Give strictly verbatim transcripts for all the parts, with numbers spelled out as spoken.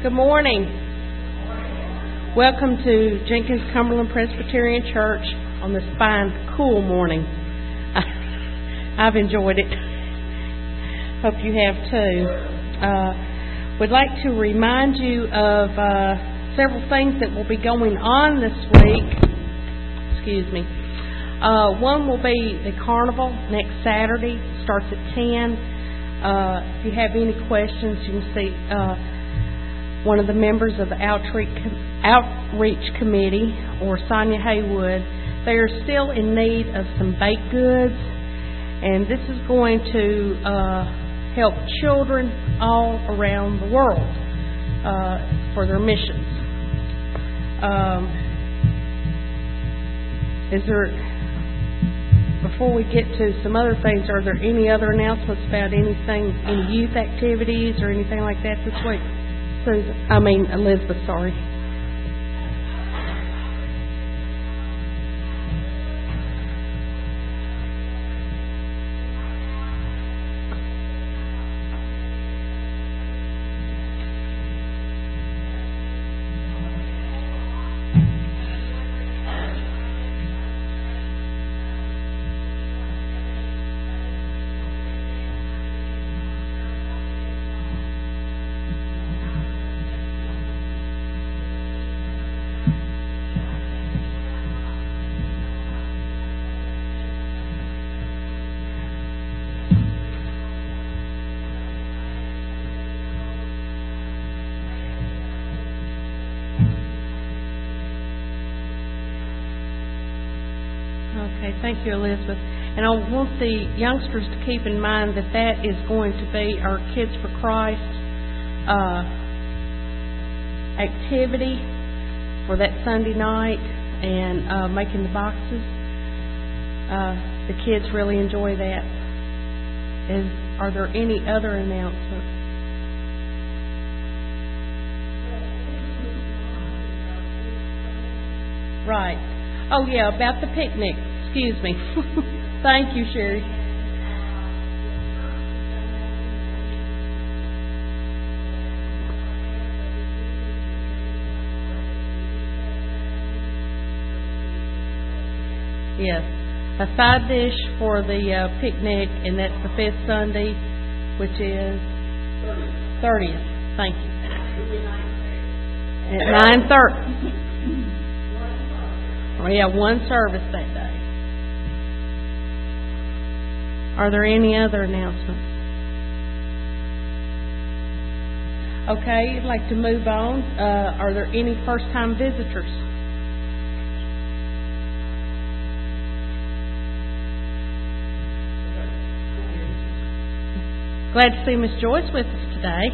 Good morning. Welcome to Jenkins Cumberland Presbyterian Church on this fine, cool morning. I've enjoyed it. Hope you have too. Uh, we'd like to remind you of uh, several things that will be going on this week. Excuse me. Uh, one will be the carnival next Saturday. It starts at ten. Uh, if you have any questions, you can see uh, one of the members of the outreach, outreach committee, or Sonia Haywood. They are still in need of some baked goods, and this is going to uh, help children all around the world uh, for their missions. Um, is there... Before we get to some other things, are there any other announcements about anything, any youth activities or anything like that this week? Susan, I mean Elizabeth, sorry. Okay, thank you, Elizabeth. And I want the youngsters to keep in mind that that is going to be our Kids for Christ uh, activity for that Sunday night, and uh, making the boxes. Uh, the kids really enjoy that. Is, are there any other announcements? Right. Oh, yeah, about the picnic. Excuse me. Thank you, Sherry. Yes. A side dish for the uh, picnic, and that's the fifth Sunday, which is thirtieth. Thank you. At nine thirty. Oh, yeah, one service that day. Are there any other announcements? Okay, I'd like to move on. Uh, are there any first-time visitors? Glad to see Miss Joyce with us today.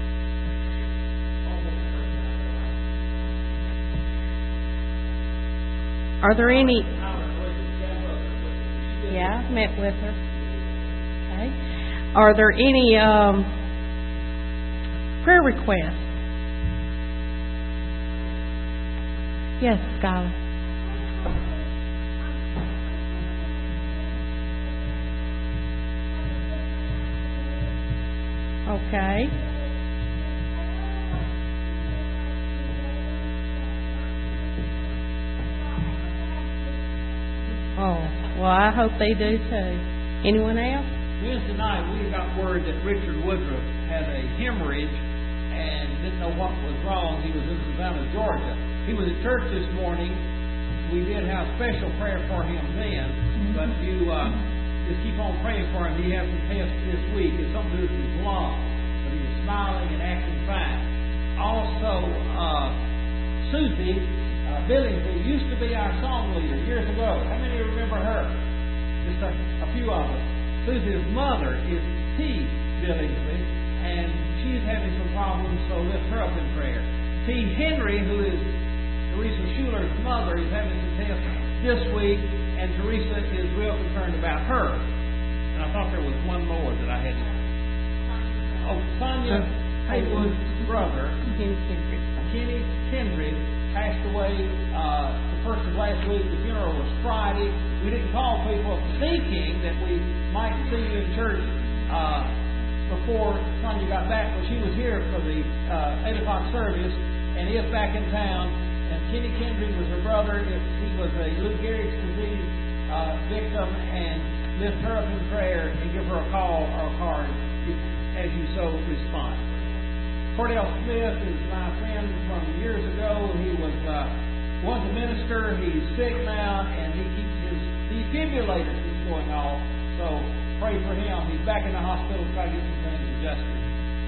Are there any... Yeah, I've met with her. Okay. Are there any um, prayer requests? Yes, Skylar. Okay. Oh, well, I hope they do too. Anyone else? Wednesday night, we got word that Richard Woodruff had a hemorrhage and didn't know what was wrong. He was in Savannah, Georgia. He was at church this morning. We did have special prayer for him then, but you uh, just keep on praying for him. He has some tests this week. It's something to do with his lung, but he was smiling and acting fine. Also, uh, Susie uh, Billingsley used to be our song leader years ago. How many remember her? Just a, a few of us. Susie's mother is T. Billingsley, and she's having some problems, so lift her up in prayer. T. Henry, who is Teresa Schuler's mother, is having some tests this week, and Teresa is real concerned about her. And I thought there was one more that I had. Oh, Sonia Haywood's brother, Kenny Kendrick. Kenny Kendrick passed away uh, the first of last week. The funeral was Friday. We didn't call people thinking that we might see you in church uh, before Sonia got back, but she was here for the uh, eight o'clock service and is back in town. And Kenny Kendry was her brother. He was a Lou Gehrig's disease uh, victim, and lift her up in prayer and give her a call or a card as you so respond. Cordell Smith is my friend from years ago. He was uh, once a minister. He's sick now, and he keeps his defibrillator keeps going off. So pray for him. He's back in the hospital trying to get some things adjusted.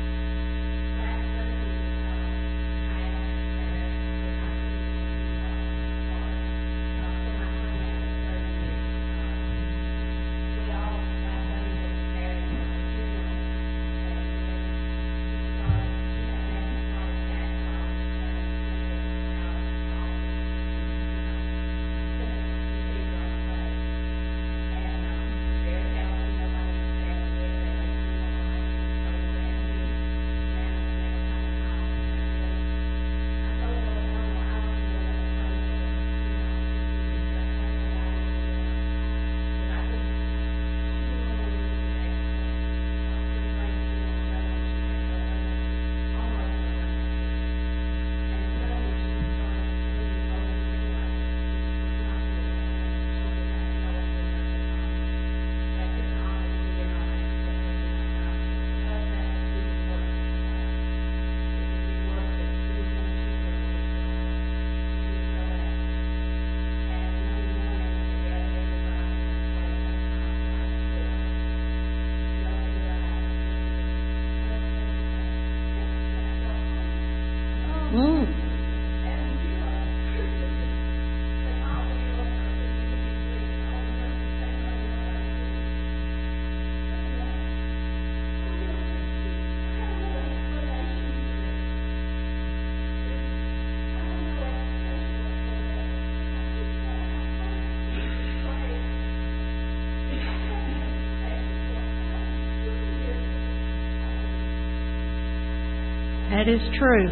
That is true.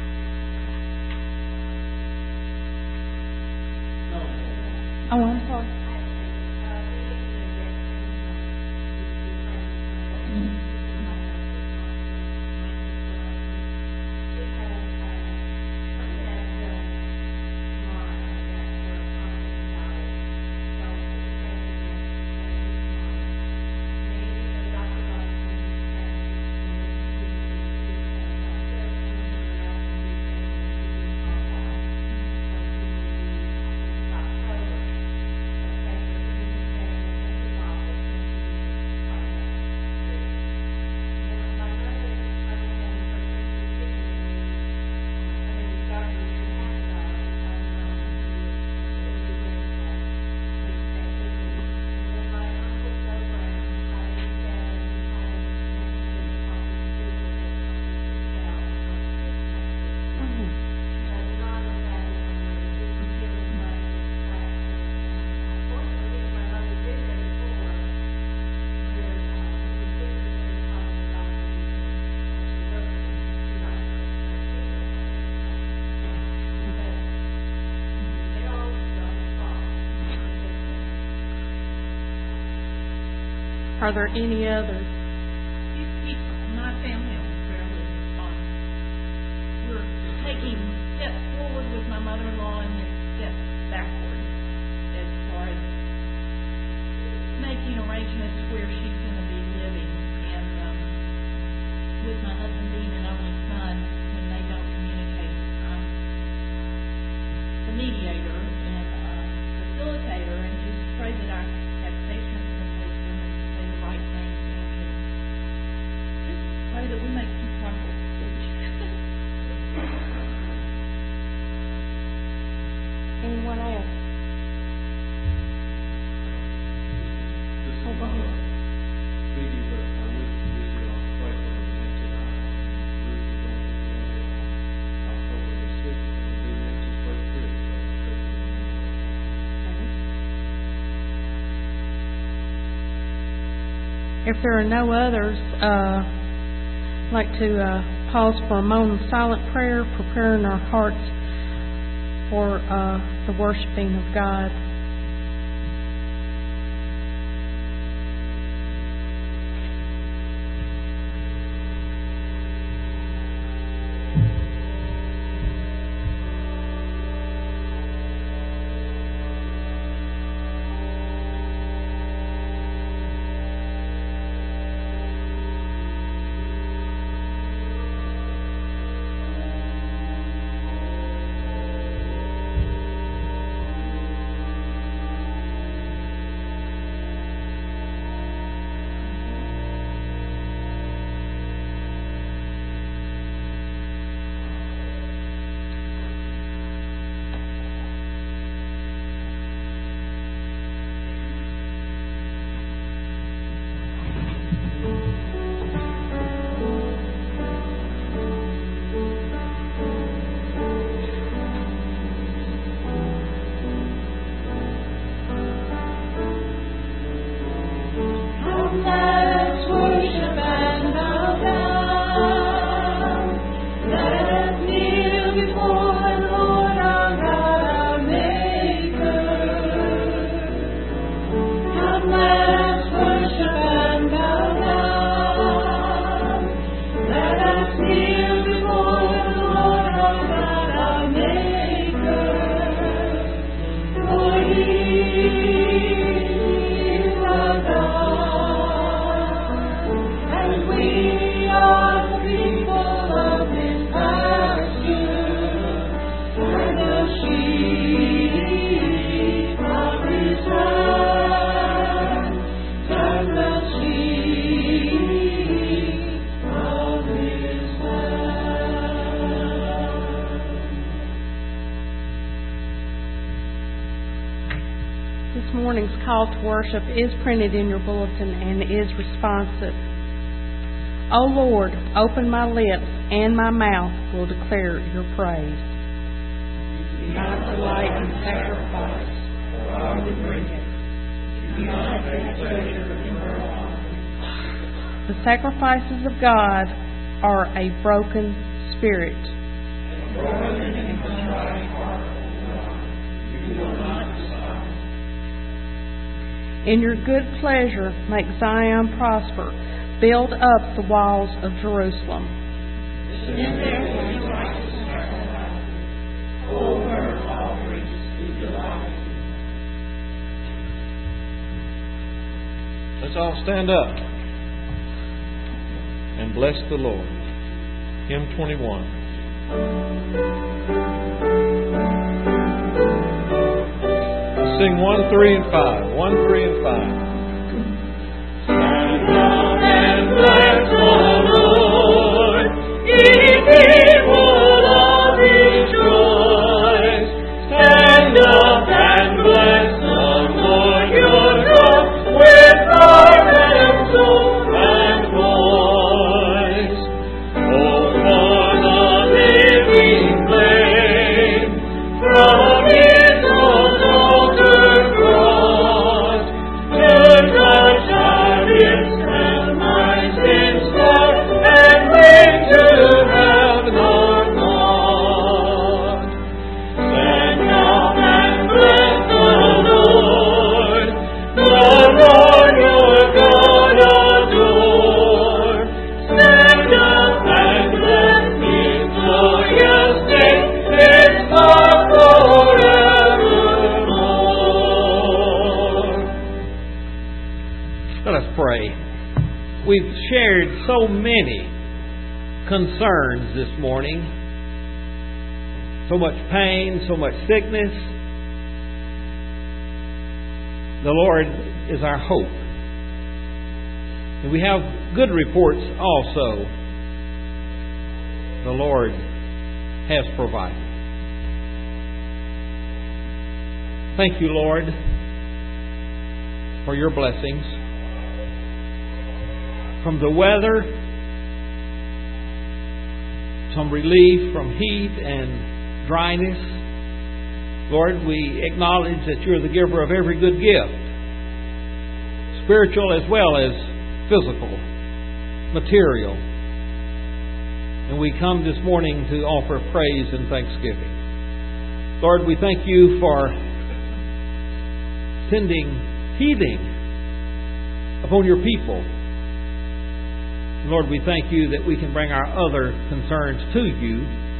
Oh, I'm sorry. Are there any others? My family is fairly responsive. We're taking steps forward with my mother-in-law and then steps backward as far as making arrangements where she's going to be living. And um, with my husband being an only son, when they don't communicate, I'm the mediator and uh, facilitator, and just pray that I have patience and wisdom and say the right things and just pray that we make some progress. Anyone else? Oh, go ahead. Maybe, but I wish we could all pray for him tonight. Bruce is on October the sixth, and it'll be Nancy's first trip. If there are no others, uh, I'd like to uh, pause for a moment of silent prayer, preparing our hearts for uh, the worshiping of God. This morning's call to worship is printed in your bulletin and is responsive. O Lord, open my lips, and my mouth will declare your praise. Do not delight in sacrifice, or I would bring it. Do not take pleasure in burnt offerings. The sacrifices of God are a broken spirit. A broken and contrite heart, you will not despise. In your good pleasure, make Zion prosper. Build up the walls of Jerusalem. In their righteous sacrifices, O burnt offerings to delight. Let's all stand up and bless the Lord. Hymn twenty-one. Sing one, three, and five. One, three, and five. Stand up and bless the Lord. If He would all rejoice. Stand up and bless the Lord your God with heart and soul and voice. Oh, for the living flame from His own altar cross to touch our lips and minds in sport and bring to heaven our God. Stand up and bless the Lord, the Lord your God adore. Stand up and bless His glorious name, His love forevermore. Let us pray. We've shared so many concerns this morning. So much pain, so much sickness. The Lord is our hope. And we have good reports also. The Lord has provided. Thank you, Lord, for your blessings. From the weather, some relief from heat and dryness. Lord, we acknowledge that you're the giver of every good gift, spiritual as well as physical, material. And we come this morning to offer praise and thanksgiving. Lord, we thank you for sending healing upon your people. Lord, we thank you that we can bring our other concerns to you,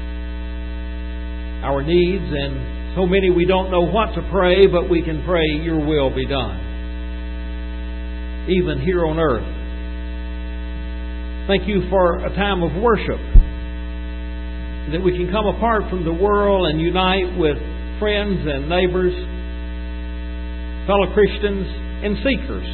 our needs, and so many we don't know what to pray, but we can pray your will be done, even here on earth. Thank you for a time of worship, that we can come apart from the world and unite with friends and neighbors, fellow Christians and seekers.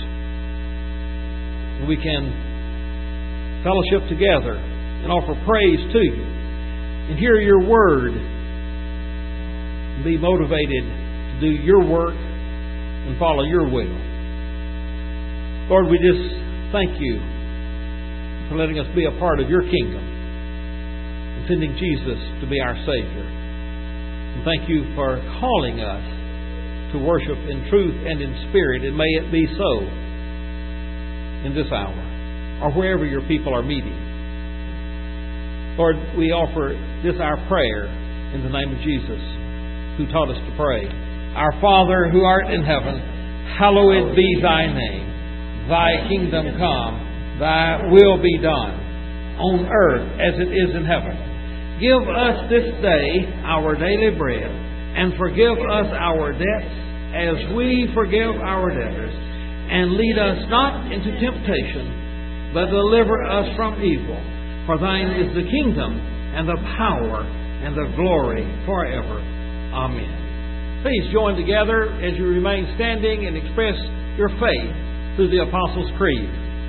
We can fellowship together and offer praise to you and hear your word and be motivated to do your work and follow your will. Lord, we just thank you for letting us be a part of your kingdom and sending Jesus to be our Savior. And thank you for calling us to worship in truth and in spirit, and may it be so in this hour, or wherever your people are meeting. Lord, we offer this our prayer in the name of Jesus, who taught us to pray. Our Father, who art in heaven, hallowed be thy name. Thy kingdom come, thy will be done, on earth as it is in heaven. Give us this day our daily bread, and forgive us our debts as we forgive our debtors. And lead us not into temptation, but deliver us from evil. For thine is the kingdom, and the power, and the glory forever. Amen. Please join together as you remain standing and express your faith through the Apostles' Creed.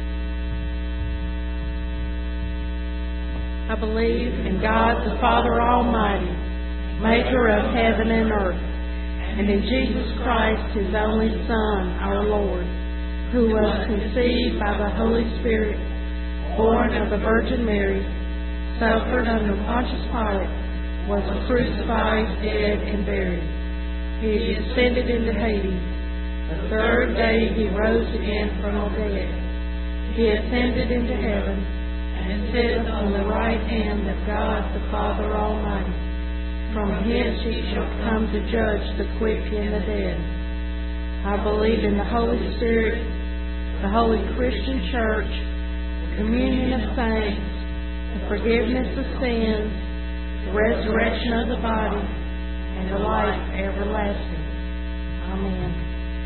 I believe in God the Father Almighty, maker of heaven and earth, and in Jesus Christ, his only Son, our Lord, who was conceived by the Holy Spirit, born of the Virgin Mary, suffered under Pontius Pilate, was crucified, dead, and buried. He descended into Hades. The third day he rose again from the dead. He ascended into heaven and sitteth on the right hand of God the Father Almighty. From hence he shall come to judge the quick and the dead. I believe in the Holy Spirit, the holy Christian church, the communion of saints, the forgiveness of sins, the resurrection of the body, and the life everlasting. Amen.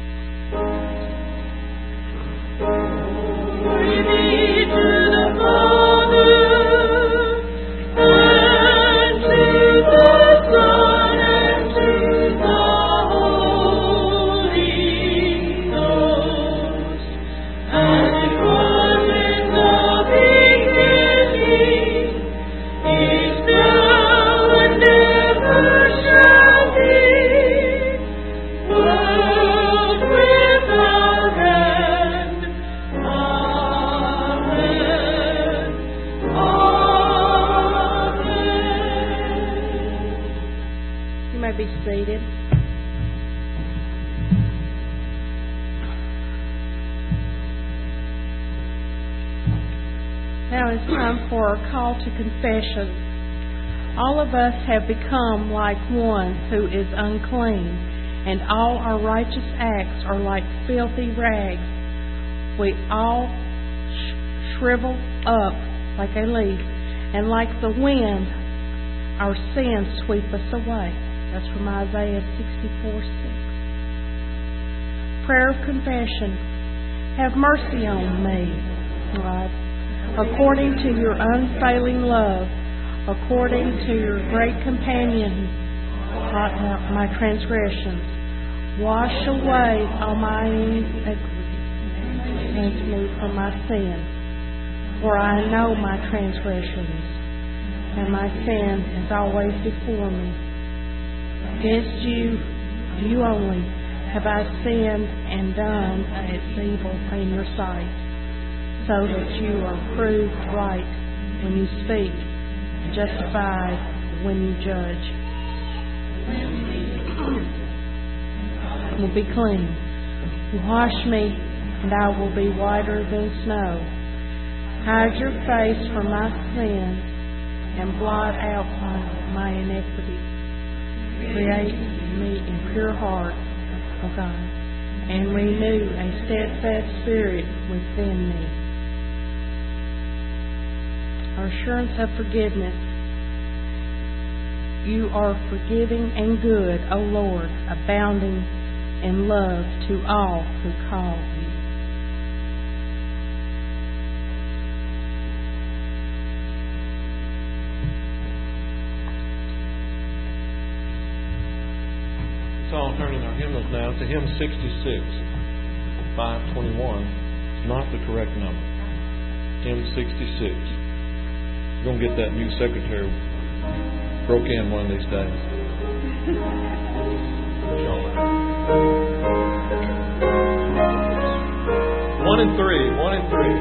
Glory be to the Father, and to the Son, and to the Holy Ghost, as it was in the beginning, is now, and ever shall be, world without end. Amen. Amen. You may be seated. Now it's time for our call to confession. All of us have become like one who is unclean, and all our righteous acts are like filthy rags. We all sh- shrivel up like a leaf, and like the wind, our sins sweep us away. That's from Isaiah sixty-four six. Prayer of confession. Have mercy on me, God, according to your unfailing love, according to your great companion, blot out my transgressions. Wash away all my iniquity, cleanse me from my sin. For I know my transgressions, and my sin is always before me. Against you, you only, have I sinned and done that is evil in your sight, so that you are proved right when you speak, justified when you judge. I will be clean. Wash me, and I will be whiter than snow. Hide your face from my sins, and blot out my, my iniquity. Create in me a pure heart, O God, and renew a steadfast spirit within me. Our assurance of forgiveness. You are forgiving and good, O Lord, abounding in love to all who call you. Let's all turn in our hymnals now to hymn sixty-six, five twenty-one. It's not the correct number. Hymn sixty-six. You're going to get that new secretary broke in one of these days. One and three. One and three.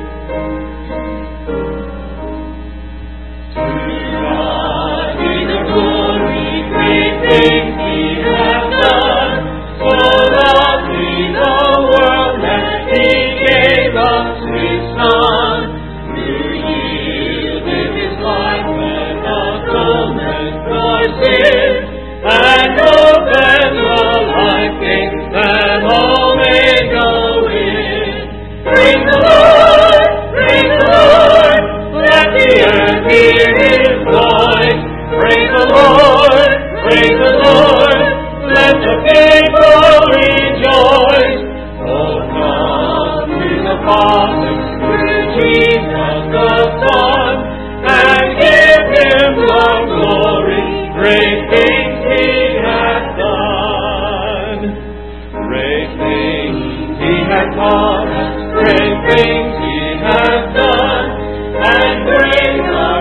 To God be the glory, great things He has done. So loved He the world that He gave us His Son, who yielded His life and atonement for sin, and opened the life gate that all may go in. Praise the Lord, praise the Lord, let the earth hear His voice. Praise the Lord, praise the Lord, let the people rejoice. Oh, come to the Father, through Jesus the Son, and give Him the glory. Great things He has done. Great things He has taught us. Great things He has done. And great the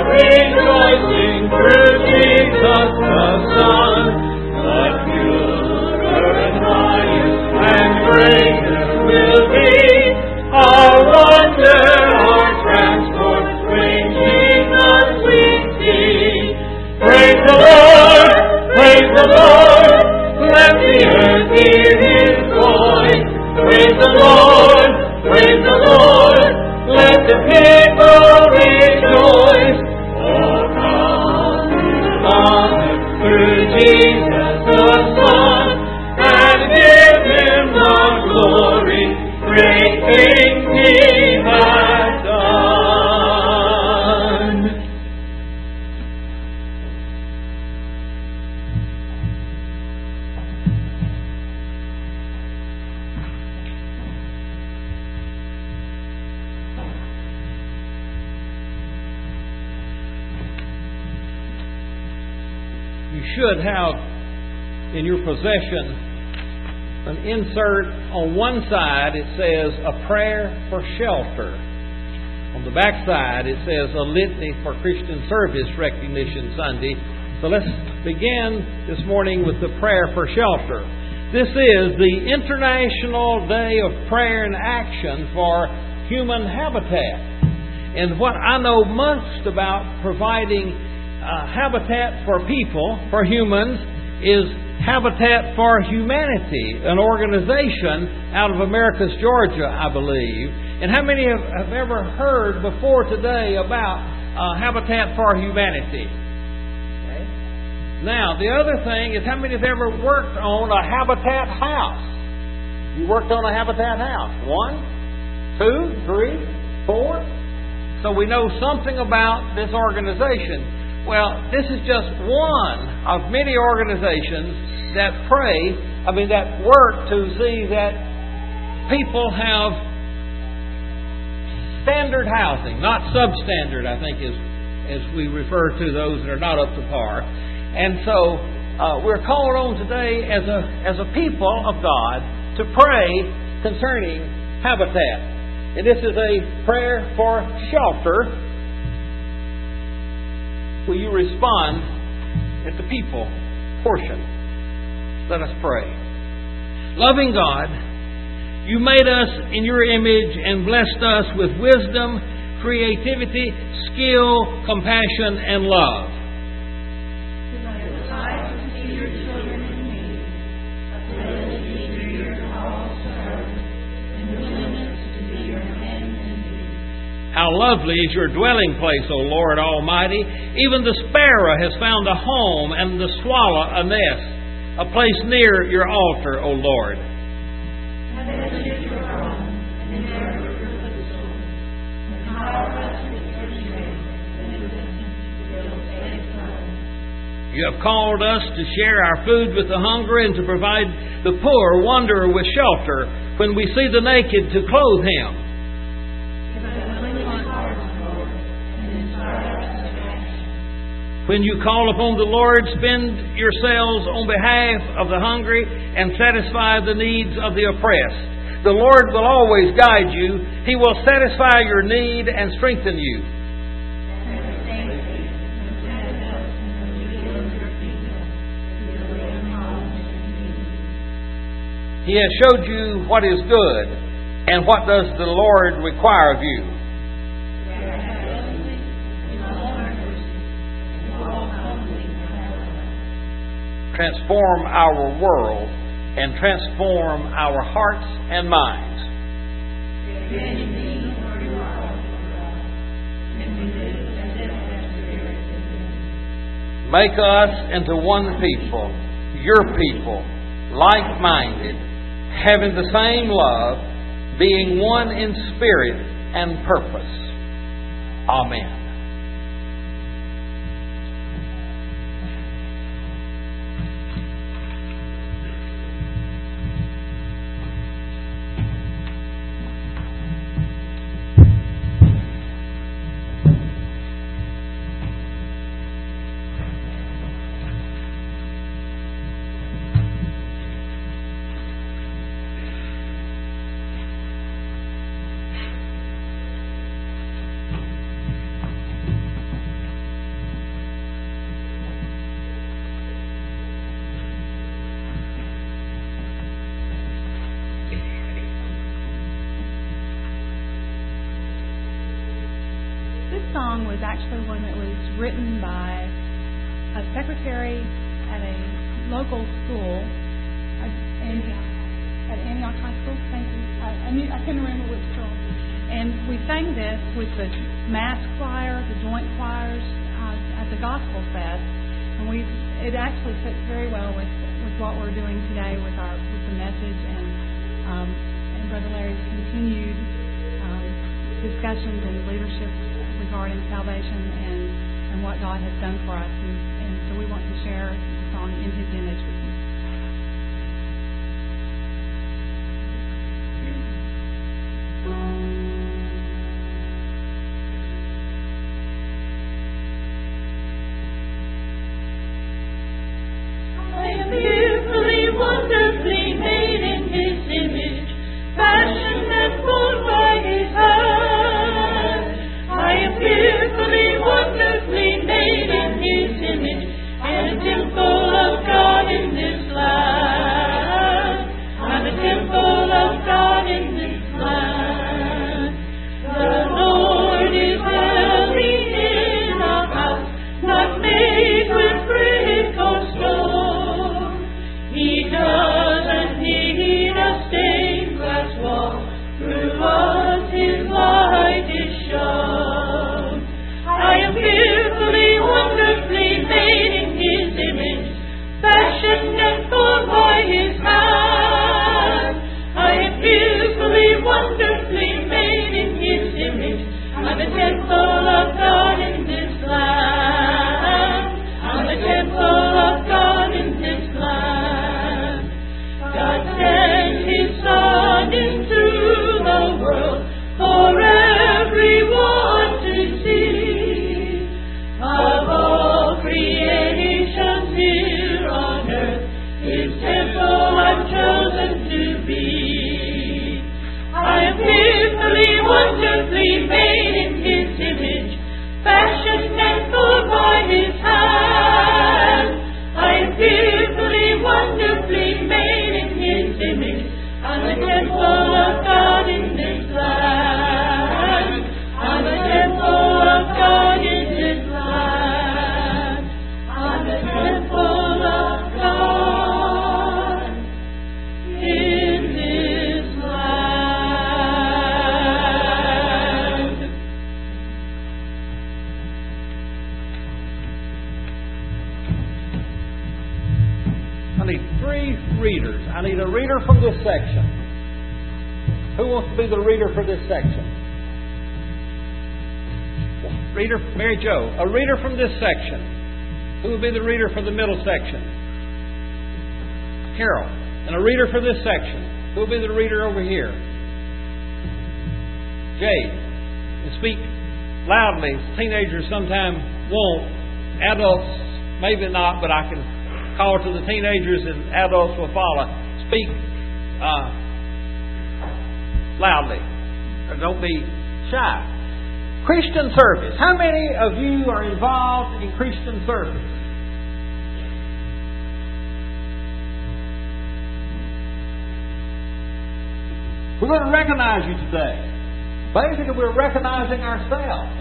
rejoicing through Jesus the Son. But purer should have in your possession an insert. On one side it says a prayer for shelter. On the back side it says a litany for Christian Service Recognition Sunday. So let's begin this morning with the prayer for shelter. This is the International Day of Prayer and Action for Human Habitat. And what I know most about providing uh, habitat for people, for humans, is Habitat for Humanity, an organization out of Americus, Georgia, I believe. And how many have, have ever heard before today about uh, Habitat for Humanity? Okay. Now, the other thing is, how many have ever worked on a Habitat house? You worked on a Habitat house? One, two, three, four? So we know something about this organization. Well, this is just one of many organizations that pray, I mean, that work to see that people have standard housing, not substandard, I think, is as we refer to those that are not up to par. And so uh, we're called on today as a as a people of God to pray concerning habitat. And this is a prayer for shelter. Will you respond at the people portion? Let us pray. Loving God, you made us in your image and blessed us with wisdom, creativity, skill, compassion, and love. How lovely is your dwelling place, O Lord Almighty. Even the sparrow has found a home, and the swallow a nest, a place near your altar, O Lord. You have called us to share our food with the hungry and to provide the poor wanderer with shelter. When we see the naked, to clothe him. When you call upon the Lord, spend yourselves on behalf of the hungry and satisfy the needs of the oppressed. The Lord will always guide you. He will satisfy your need and strengthen you. He has showed you what is good, and what does the Lord require of you. Transform our world and transform our hearts and minds. Make us into one people, your people, like-minded, having the same love, being one in spirit and purpose. Amen. Song was actually one that was written by a secretary at a local school at, in, at Antioch High School. Thank you. I, I, knew, I couldn't remember which school. And we sang this with the mass choir, the joint choirs uh, at the Gospel Fest, and we it actually fits very well with, with what we're doing today with our with the message and um, and Brother Larry's continued um, discussions and leadership regarding salvation and, and what God has done for us. And, and so we want to share the song In His Image with you. reader from this section? Who wants to be the reader for this section? Reader, Mary Jo. A reader from this section. Who will be the reader for the middle section? Carol. And a reader for this section. Who will be the reader over here? Jade. And speak loudly. Teenagers sometimes won't. Adults, maybe not, but I can call to the teenagers and adults will follow. Speak uh, loudly. Or don't be shy. Christian service. How many of you are involved in Christian service? We're going to recognize you today. Basically, we're recognizing ourselves.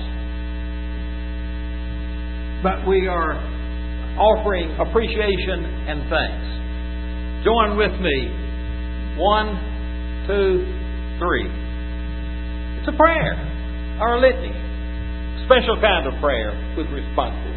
But we are offering appreciation and thanks. Join with me. One, two, three. It's a prayer or a litany. Special kind of prayer with responses.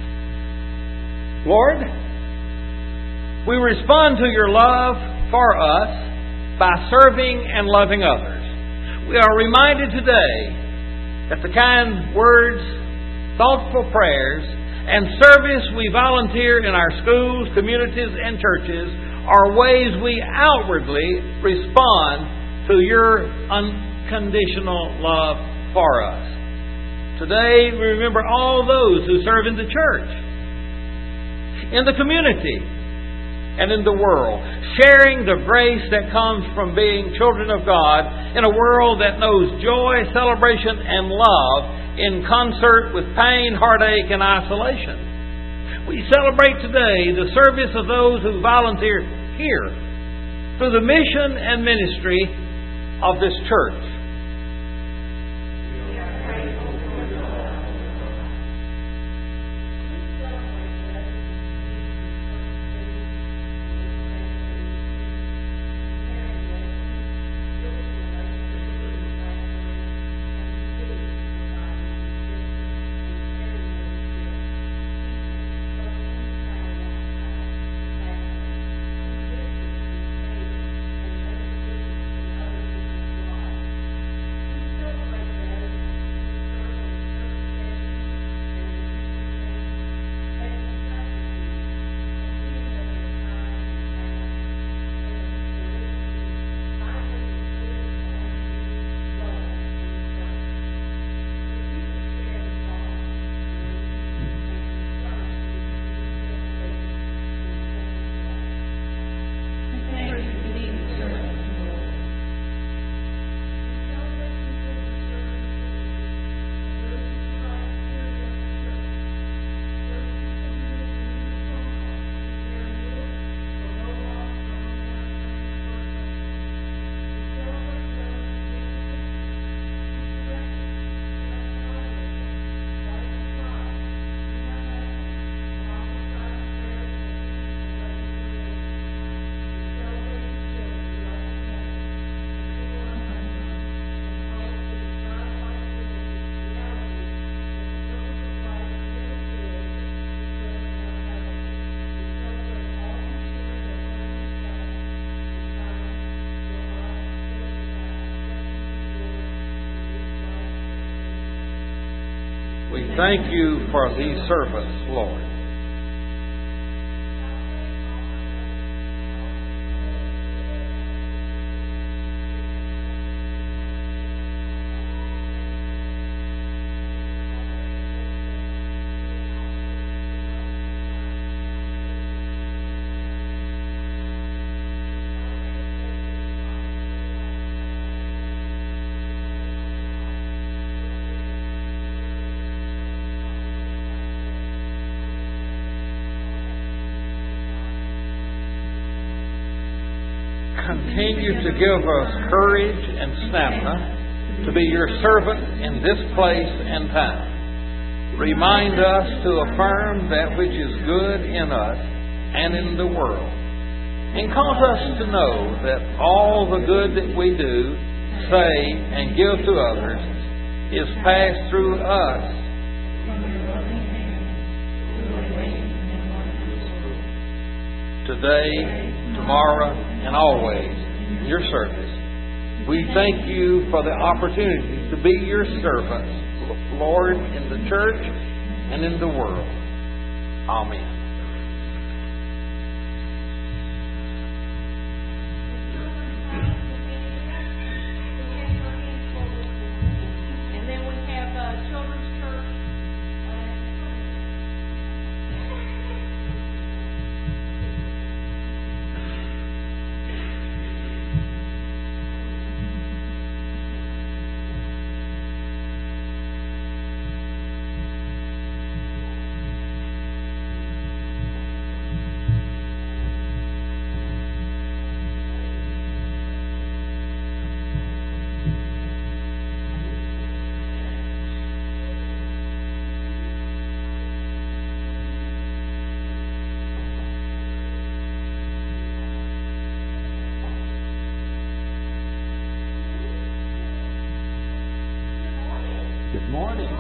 Lord, we respond to your love for us by serving and loving others. We are reminded today that the kind words, thoughtful prayers, and service we volunteer in our schools, communities, and churches are ways we outwardly respond to your unconditional love for us. Today, we remember all those who serve in the church, in the community, and in the world, sharing the grace that comes from being children of God in a world that knows joy, celebration, and love in concert with pain, heartache, and isolation. We celebrate today the service of those who volunteer here through the mission and ministry of this church. We thank you for these servants, Lord. Continue to give us courage and stamina to be your servant in this place and time. Remind us to affirm that which is good in us and in the world. And cause us to know that all the good that we do, say, and give to others is passed through us. Today, tomorrow, and always in your service. We thank you for the opportunity to be your servants, Lord, in the church and in the world. Amen. Good morning.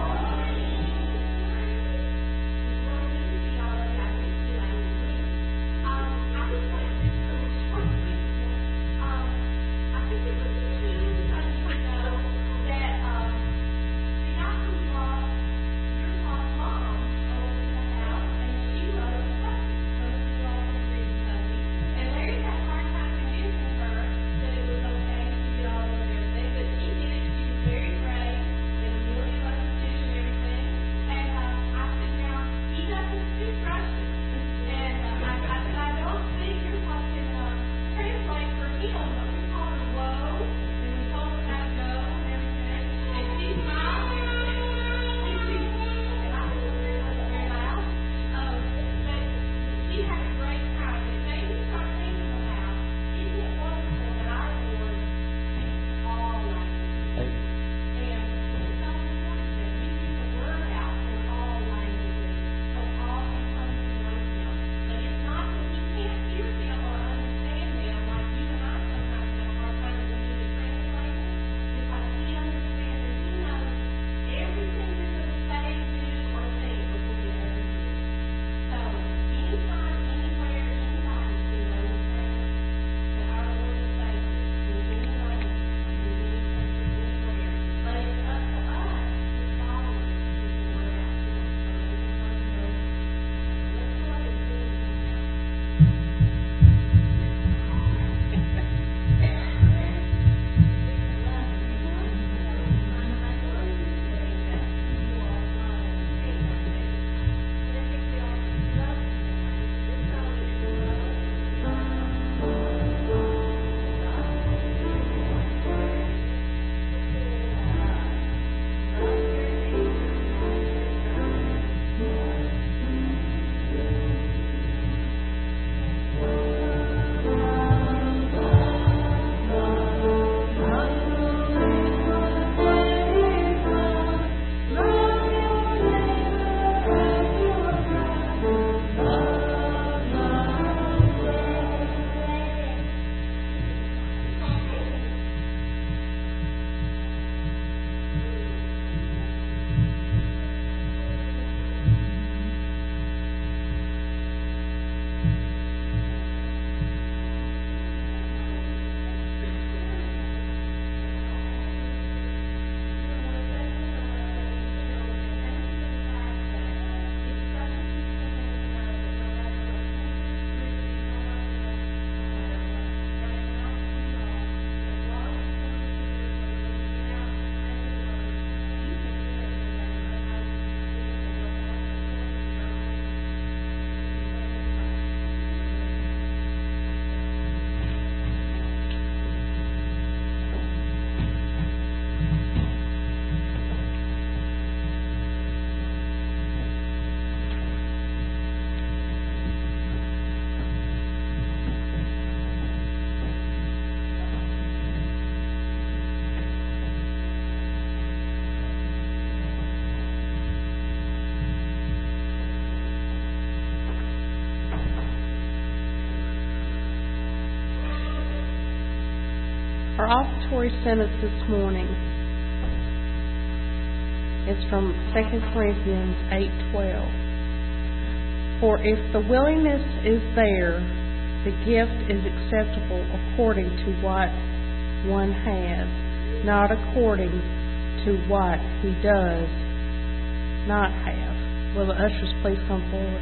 Our offertory sentence this morning is from Second Corinthians eight twelve. For if the willingness is there, the gift is acceptable according to what one has, not according to what he does not have. Will the ushers please come forward?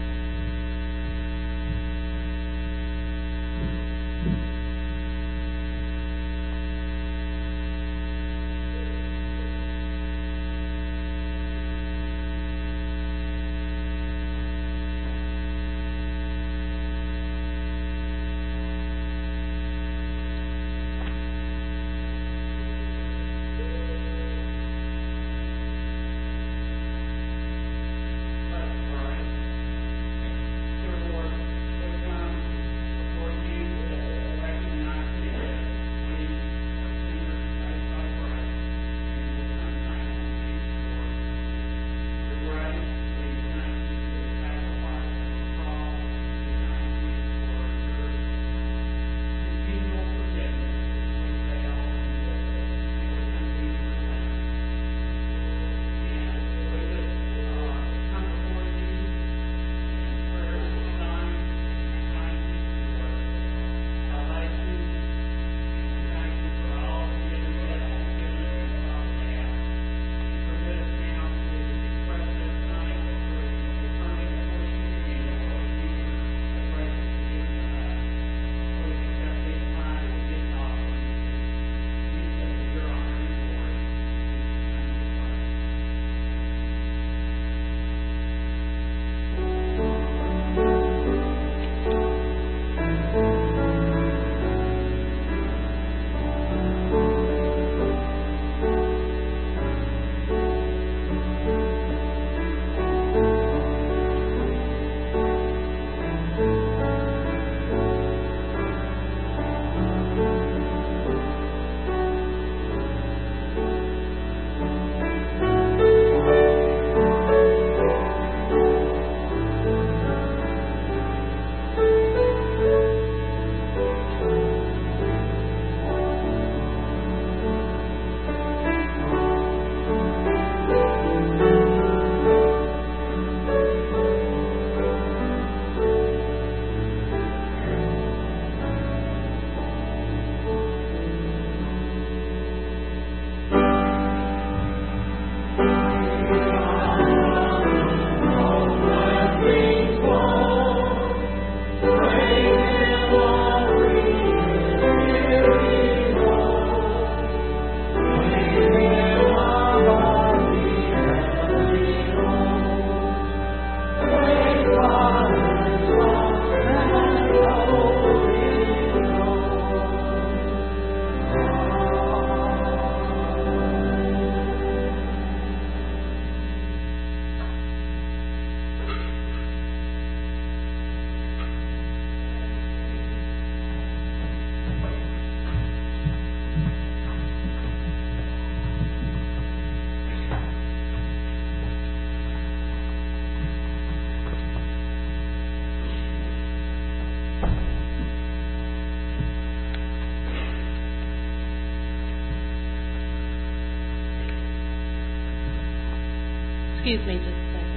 Excuse me just a second.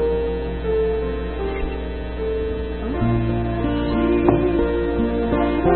Thank you.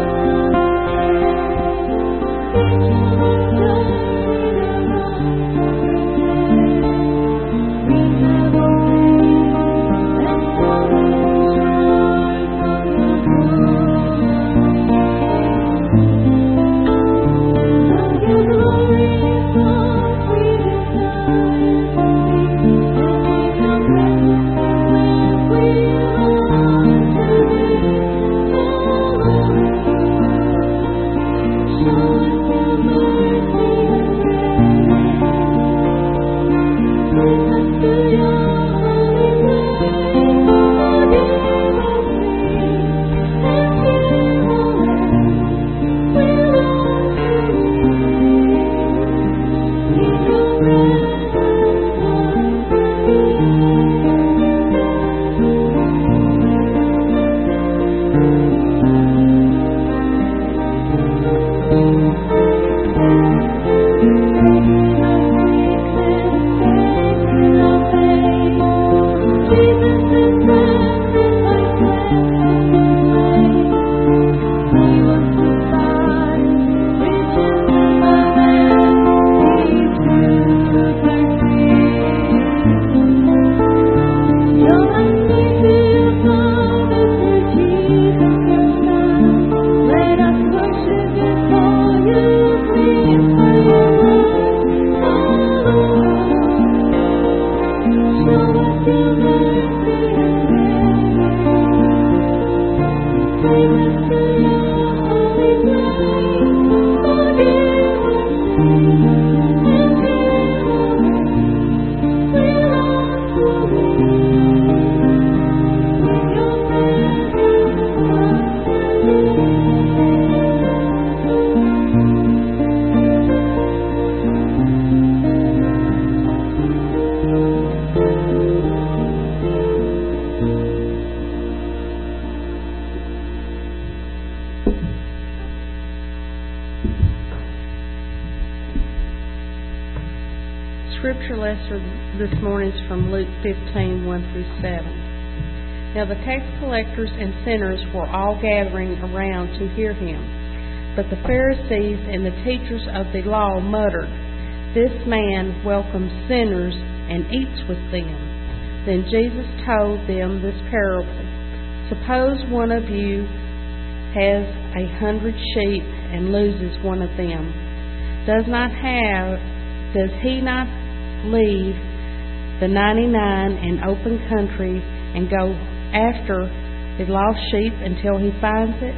Scripture lesson this morning is from Luke fifteen, one through seven. Now the tax collectors and sinners were all gathering around to hear him. But the Pharisees and the teachers of the law muttered, "This man welcomes sinners and eats with them." Then Jesus told them this parable. Suppose one of you has a hundred sheep and loses one of them. Does not have, does he not leave the ninety-nine in open country and go after the lost sheep until he finds it?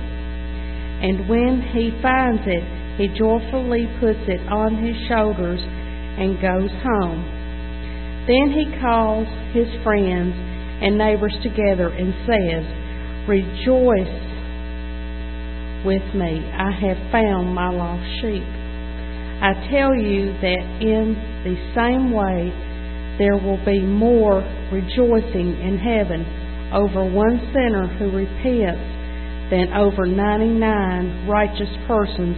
And when he finds it, he joyfully puts it on his shoulders and goes home. Then he calls his friends and neighbors together and says, "Rejoice with me, I have found my lost sheep." I tell you that in the same way there will be more rejoicing in heaven over one sinner who repents than over ninety-nine righteous persons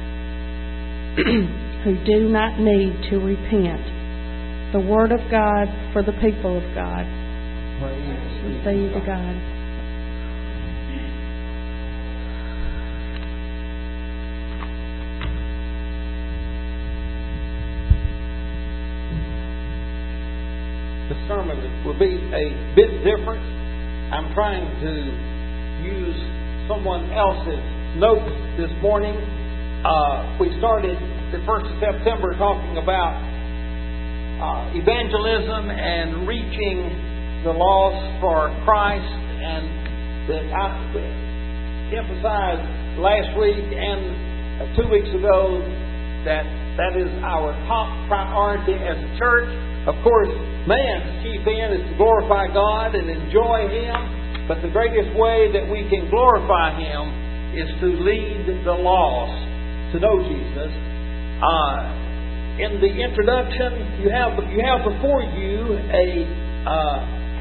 who do not need to repent. The Word of God for the people of God. Praise be to God. The sermon will be a bit different. I'm trying to use someone else's notes this morning. Uh, we started the first of September talking about uh, evangelism and reaching the lost for Christ, and that I emphasized last week and uh, two weeks ago that that is our top priority as a church. Of course, man's chief end is to glorify God and enjoy Him, but the greatest way that we can glorify Him is to lead the lost to know Jesus. Uh, in the introduction, you have you have before you a uh,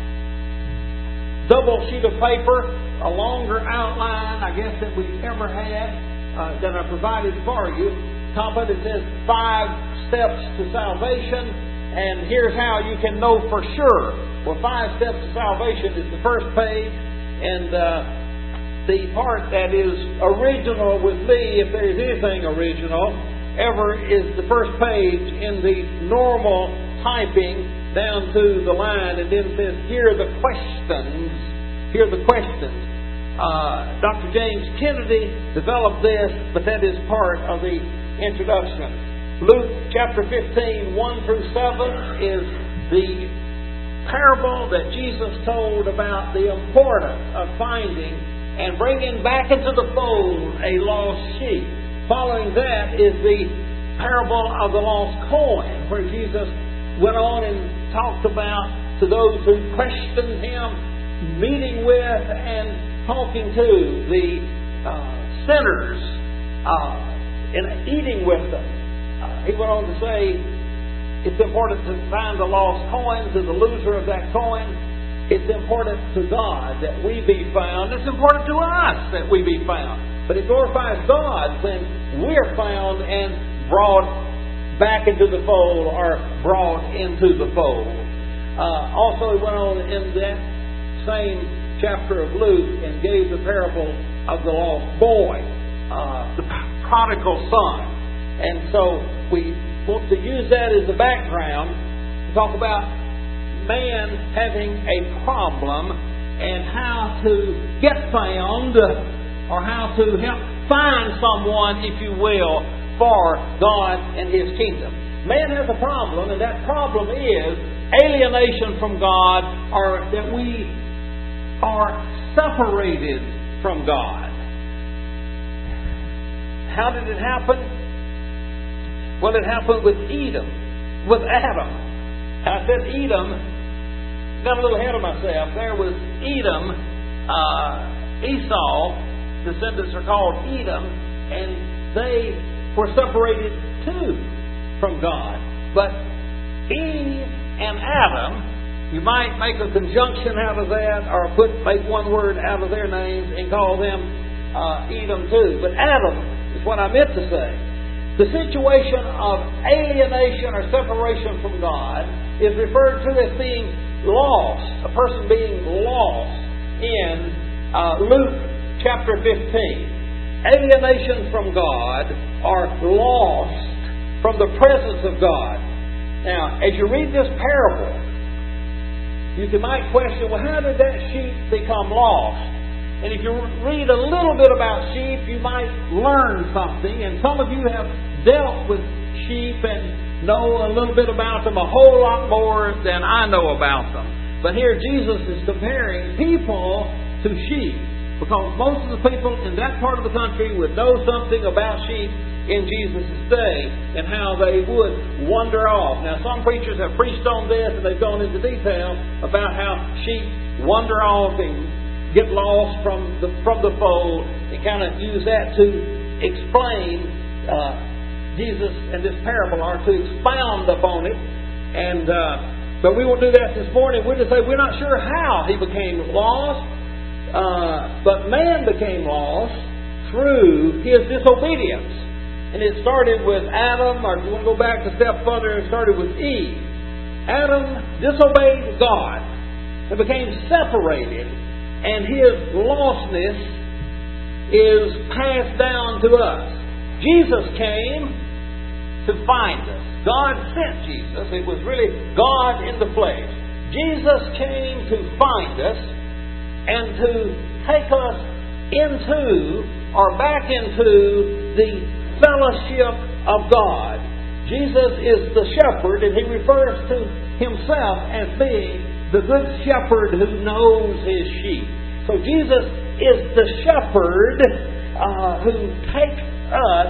double sheet of paper, a longer outline, I guess, that we've ever had uh, that I provided for you. Top of it says five steps to salvation. And here's how you can know for sure. Well, five steps to salvation is the first page. And uh, the part that is original with me, if there's anything original ever, is the first page in the normal typing down to the line. And then it says, here are the questions. Here are the questions. Uh, Doctor James Kennedy developed this, but that is part of the introduction. Luke chapter fifteen, one through seven is the parable that Jesus told about the importance of finding and bringing back into the fold a lost sheep. Following that is the parable of the lost coin, where Jesus went on and talked about to those who questioned Him, meeting with and talking to the uh, sinners uh, and eating with them. He went on to say, it's important to find the lost coin, to the loser of that coin. It's important to God that we be found. It's important to us that we be found. But it glorifies God when we're found and brought back into the fold or brought into the fold. uh, also he went on in that same chapter of Luke and gave the parable of the lost boy, uh, the prodigal son. And so we want to use that as a background to talk about man having a problem and how to get found, or how to help find someone, if you will, for God and His kingdom. Man has a problem, and that problem is alienation from God, or that we are separated from God. How did it happen? Well, it happened with Edom, with Adam. I said Edom, got a little ahead of myself. There was Edom, uh, Esau, descendants are called Edom, and they were separated too from God. But Eve and Adam, you might make a conjunction out of that, or put make one word out of their names and call them uh, Edom too. But Adam is what I meant to say. The situation of alienation or separation from God is referred to as being lost, a person being lost in uh, Luke chapter fifteen. Alienation from God, or lost from the presence of God. Now, as you read this parable, you might question, well, how did that sheep become lost? And if you read a little bit about sheep, you might learn something. And some of you have dealt with sheep and know a little bit about them, a whole lot more than I know about them. But here Jesus is comparing people to sheep, because most of the people in that part of the country would know something about sheep in Jesus' day and how they would wander off. Now, some preachers have preached on this and they've gone into detail about how sheep wander off and get lost from the from the fold, and kind of use that to explain uh, Jesus and this parable, or to expound upon it. And uh, but we won't do that this morning. We'll just say we're not sure how he became lost, uh, but man became lost through his disobedience. And it started with Adam, or if you want to go back a step further, it started with Eve. Adam disobeyed God and became separated, and his lostness is passed down to us. Jesus came to find us. God sent Jesus. It was really God in the flesh. Jesus came to find us and to take us into, or back into, the fellowship of God. Jesus is the shepherd, and he refers to himself as being the good shepherd who knows his sheep. So Jesus is the shepherd uh, who takes us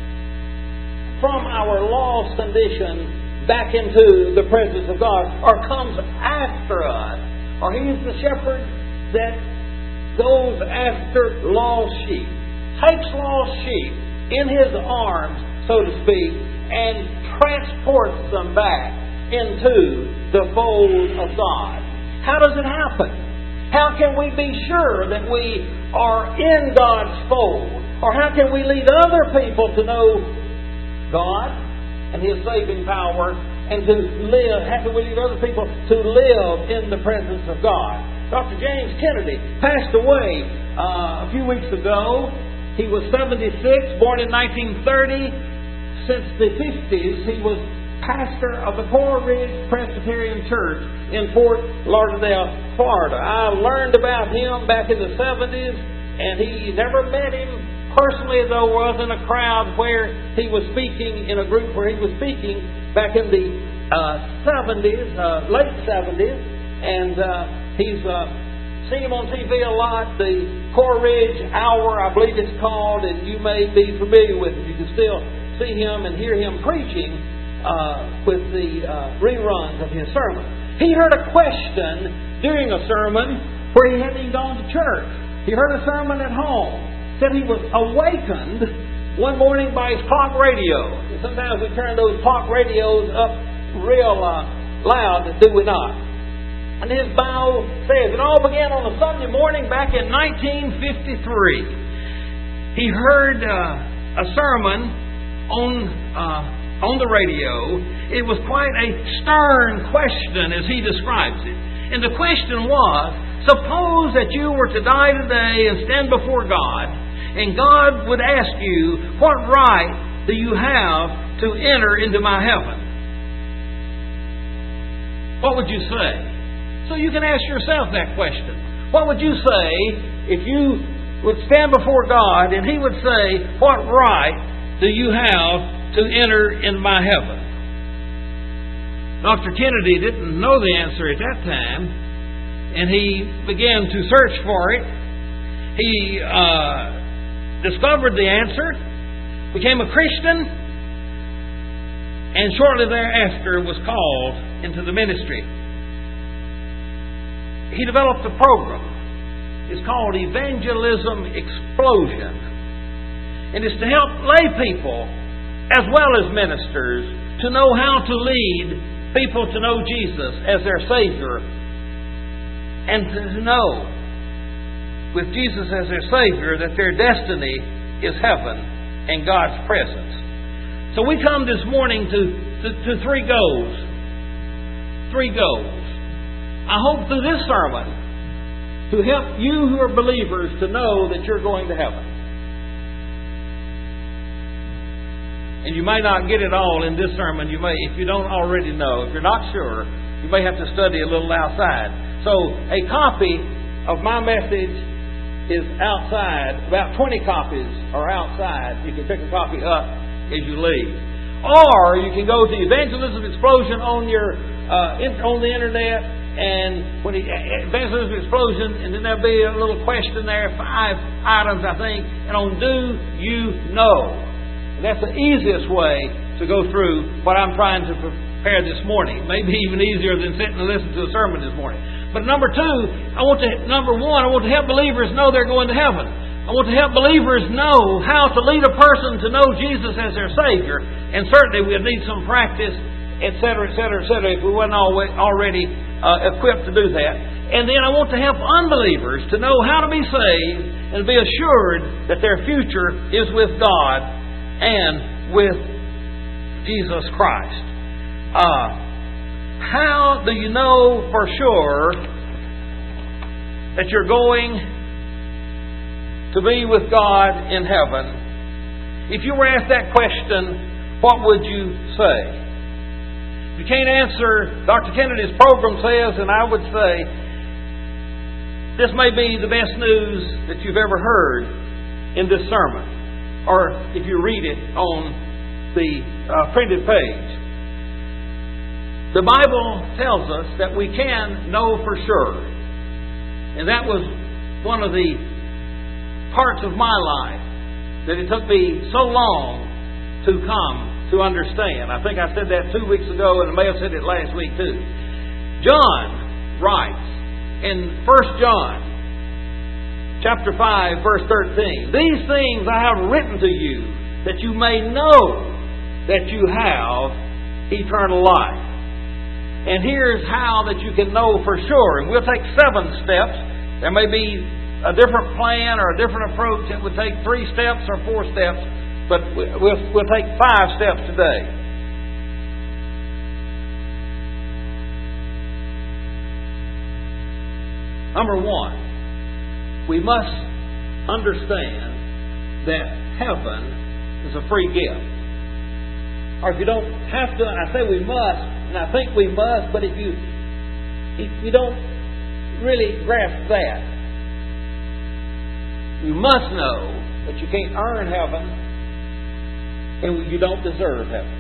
from our lost condition back into the presence of God, or comes after us. Or he's the shepherd that goes after lost sheep, takes lost sheep in his arms, so to speak, and transports them back into the fold of God. How does it happen? How can we be sure that we are in God's fold? Or how can we lead other people to know God and His saving power, and to live? How can we lead other people to live in the presence of God? Doctor James Kennedy passed away uh, a few weeks ago. He was seventy-six, born in nineteen thirty. Since the fifties, he was pastor of the Coral Ridge Presbyterian Church in Fort Lauderdale, Florida. I learned about him back in the seventies, and he never met him personally, though was in a crowd where he was speaking, in a group where he was speaking back in the uh, seventies, uh, late seventies, and uh, he's uh, seen him on T V a lot. The Coral Ridge Hour, I believe it's called, and you may be familiar with it. You can still see him and hear him preaching uh, with the uh, reruns of his sermon. He heard a question during a sermon where he hadn't even gone to church. He heard a sermon at home. Said he was awakened one morning by his clock radio. Sometimes we turn those clock radios up real uh, loud, do we not? And his bio says, it all began on a Sunday morning back in nineteen fifty-three. He heard uh, a sermon on uh, on the radio. It was quite a stern question as he describes it. And the question was, suppose that you were to die today and stand before God, and God would ask you, what right do you have to enter into my heaven? What would you say? So you can ask yourself that question. What would you say if you would stand before God and He would say, what right do you have to enter in my heaven? Doctor Kennedy didn't know the answer at that time, and he began to search for it. He uh, discovered the answer, became a Christian, and shortly thereafter was called into the ministry. He developed a program. It's called Evangelism Explosion. And it's to help lay people as well as ministers to know how to lead people to know Jesus as their Savior, and to know with Jesus as their Savior that their destiny is heaven and God's presence. So we come this morning to, to, to three goals. Three goals. I hope through this sermon to help you who are believers to know that you're going to heaven. And you may not get it all in this sermon. You may, if you don't already know, if you're not sure, you may have to study a little outside. So a copy of my message is outside. About twenty copies are outside. You can pick a copy up as you leave. Or you can go to Evangelism Explosion on your uh, in, on the internet, and when the Evangelism Explosion, and then there'll be a little question there, five items I think, and on Do You Know? That's the easiest way to go through what I'm trying to prepare this morning. Maybe even easier than sitting and listening to a sermon this morning. But number two, I want to, number one, I want to help believers know they're going to heaven. I want to help believers know how to lead a person to know Jesus as their Savior. And certainly we'll need some practice, et cetera, et cetera, et cetera, if we weren't already uh, equipped to do that. And then I want to help unbelievers to know how to be saved and be assured that their future is with God and with Jesus Christ. Uh, how do you know for sure that you're going to be with God in heaven? If you were asked that question, what would you say? If you can't answer, Doctor Kennedy's program says, and I would say, this may be the best news that you've ever heard in this sermon, or if you read it on the uh, printed page. The Bible tells us that we can know for sure. And that was one of the parts of my life that it took me so long to come to understand. I think I said that two weeks ago, and I may have said it last week too. John writes in First John chapter five, verse thirteen, these things I have written to you, that you may know that you have eternal life. And here's how that you can know for sure. And we'll take seven steps. There may be a different plan or a different approach. It would take three steps or four steps, but we'll, we'll take five steps today. Number one, we must understand that heaven is a free gift. Or if you don't have to, I say we must, and I think we must, but if you if you don't really grasp that, you must know that you can't earn heaven and you don't deserve heaven.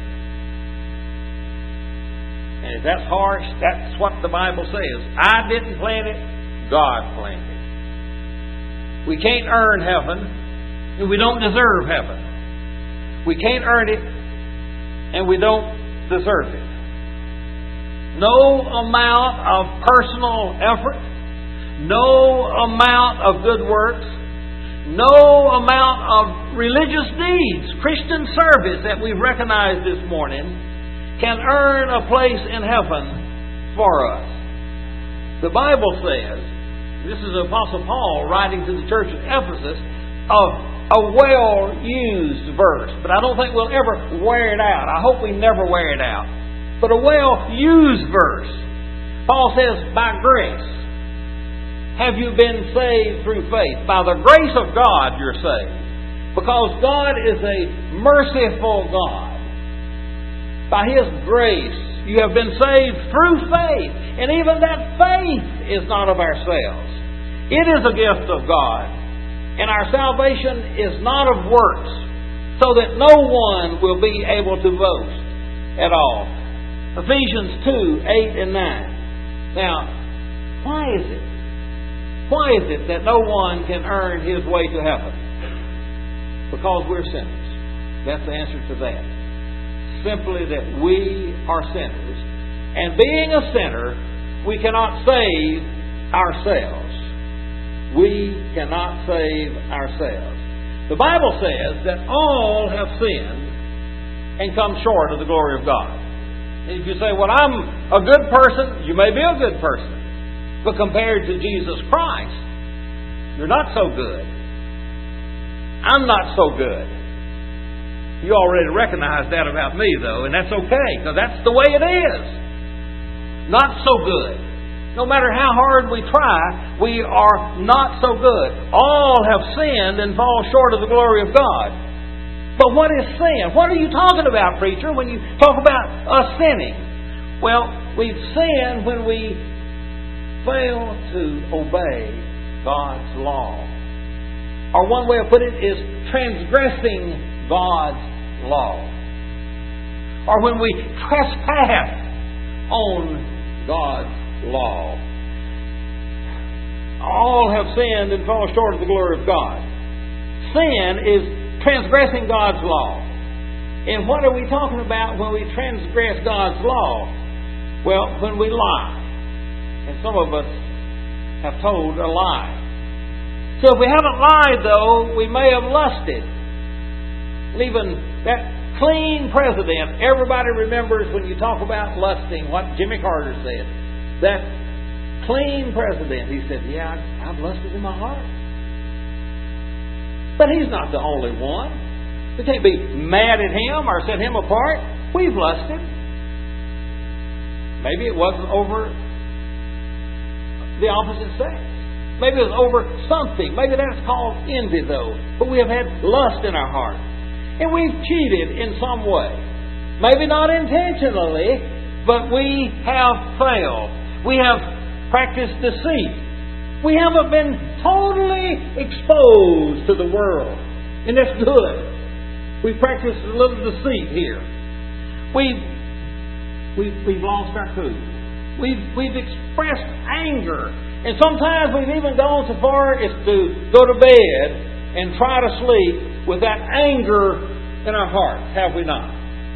And if that's harsh, that's what the Bible says. I didn't plan it, God planned it. We can't earn heaven, and we don't deserve heaven. We can't earn it, and we don't deserve it. No amount of personal effort, no amount of good works, no amount of religious deeds, Christian service that we've recognized this morning can earn a place in heaven for us. The Bible says, this is the Apostle Paul writing to the church of Ephesus, of a well-used verse, but I don't think we'll ever wear it out. I hope we never wear it out. But a well-used verse. Paul says, by grace have you been saved through faith. By the grace of God you're saved. Because God is a merciful God. By His grace you have been saved through faith. And even that faith is not of ourselves. It is a gift of God. And our salvation is not of works, so that no one will be able to boast at all. Ephesians two, eight and nine. Now, why is it? Why is it that no one can earn his way to heaven? Because we're sinners. That's the answer to that. Simply that we are sinners. And being a sinner, we cannot save ourselves. We cannot save ourselves. The Bible says that all have sinned and come short of the glory of God. And if you say, well, I'm a good person, you may be a good person. But compared to Jesus Christ, you're not so good. I'm not so good. You already recognize that about me, though, and that's okay, because that's the way it is. Not so good. No matter how hard we try, we are not so good. All have sinned and fall short of the glory of God. But what is sin? What are you talking about, preacher, when you talk about us sinning? Well, we've sinned when we fail to obey God's law. Or one way of putting it is transgressing God's law. Or when we trespass on God's law. All have sinned and fall short of the glory of God. Sin is transgressing God's law. And what are we talking about when we transgress God's law? Well, when we lie. And some of us have told a lie. So if we haven't lied, though, we may have lusted. Even that clean president, everybody remembers when you talk about lusting what Jimmy Carter said. That clean president, he said, yeah, I've lusted in my heart. But he's not the only one. We can't be mad at him or set him apart. We've lusted. Maybe it wasn't over the opposite sex. Maybe it was over something. Maybe that's called envy, though. But we have had lust in our heart. And we've cheated in some way. Maybe not intentionally, but we have failed. We have practiced deceit. We haven't been totally exposed to the world. And that's good. We've practiced a little deceit here. We've, we've, we've lost our cool. We've, we've expressed anger. And sometimes we've even gone so far as to go to bed and try to sleep with that anger in our hearts, have we not?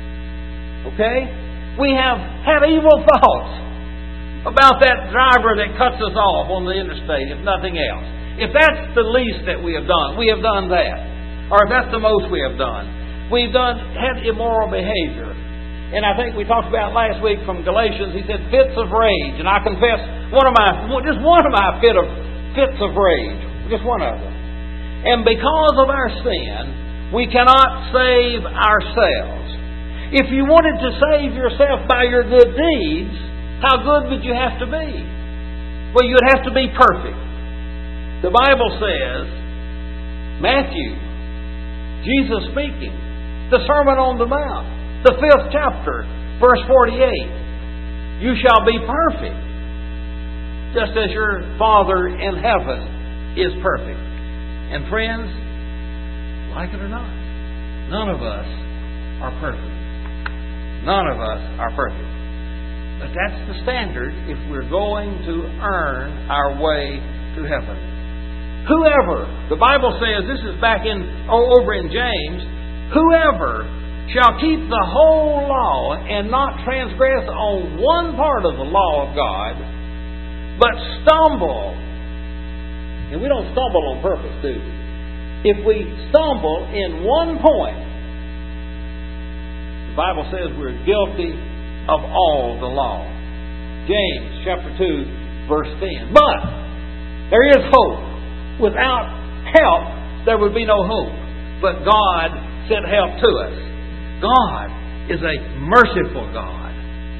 Okay? We have had evil thoughts about that driver that cuts us off on the interstate, if nothing else. If that's the least that we have done, we have done that. Or if that's the most we have done. We've done had immoral behavior. And I think we talked about last week from Galatians, he said fits of rage. And I confess one of my just one of my fit of fits of rage. Just one of them. And because of our sin, we cannot save ourselves. If you wanted to save yourself by your good deeds, how good would you have to be? Well, you'd have to be perfect. The Bible says, Matthew, Jesus speaking, the Sermon on the Mount, the fifth chapter, verse forty-eight, you shall be perfect, just as your Father in heaven is perfect. And friends, like it or not, none of us are perfect. None of us are perfect. But that's the standard if we're going to earn our way to heaven. Whoever, the Bible says, this is back in over in James, whoever shall keep the whole law and not transgress on one part of the law of God, but stumble. And we don't stumble on purpose, do we? If we stumble in one point, the Bible says we're guilty of all the law. James chapter two, verse ten. But there is hope. Without help, there would be no hope. But God sent help to us. God is a merciful God.